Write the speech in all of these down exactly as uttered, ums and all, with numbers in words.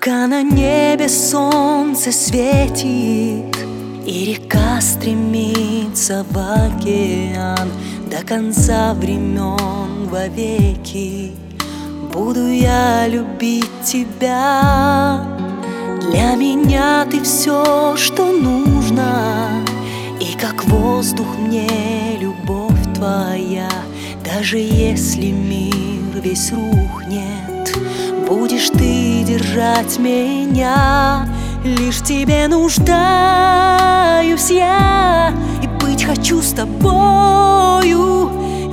Пока на небе солнце светит и река стремится в океан, до конца времен вовеки буду я любить тебя. Для меня ты все, что нужно, и как воздух мне любовь твоя. Даже если мир весь рухнет, будешь ты держать меня. Лишь в тебе нуждаюсь я, и быть хочу с тобою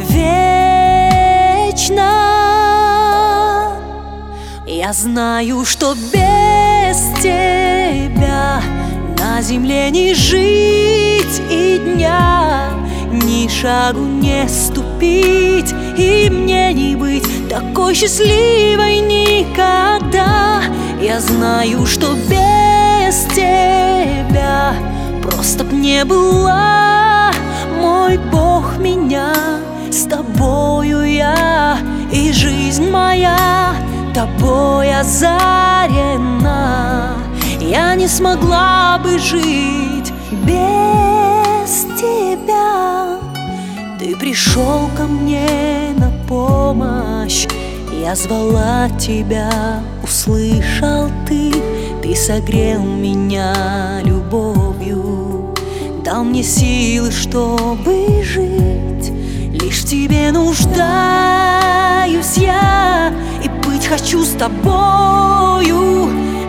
вечно. Я знаю, что без тебя на земле не жить и дня, ни шагу не ступить, и мне не быть такой счастливой никогда. Я знаю, что без тебя просто б не была, мой Бог, меня с тобою я, и жизнь моя тобой озарена. Я не смогла бы жить без тебя. Ты пришел ко мне на помощь, я звала тебя, услышал ты. Ты согрел меня любовью, дал мне силы, чтобы жить. Лишь в тебе нуждаюсь я, и быть хочу с тобою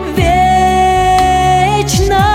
вечно.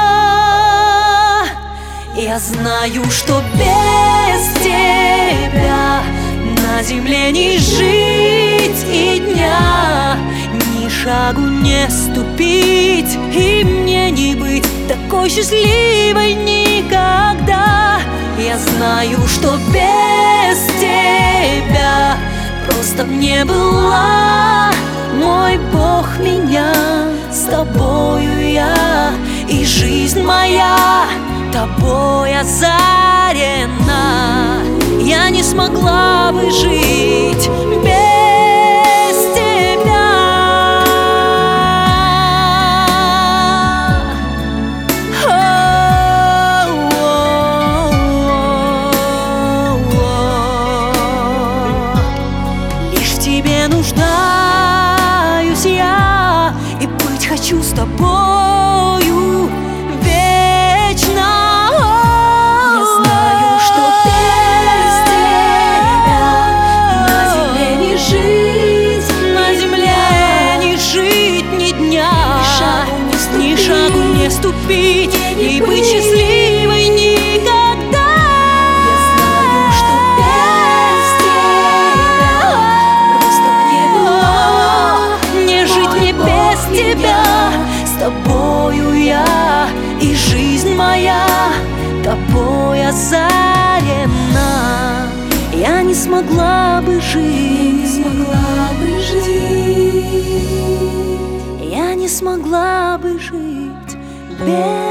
Я знаю, что без тебя на земле не жить и дня, ни шагу не ступить, и мне не быть такой счастливой никогда. Я знаю, что без тебя просто б не была, мой Бог, меня с тобою я, и жизнь моя тобой озарена. Я не смогла бы жить без тебя. Лишь в тебе нуждаюсь я, и быть хочу с тобою вечно. Ни шагу не ступить, и быть счастливой никогда. Я знаю, что без тебя просто б не было, не жить мне без тебя. С тобою я, и жизнь моя тобой озарена. Я не смогла бы жить, не смогла бы жить. Я не смогла бы жить без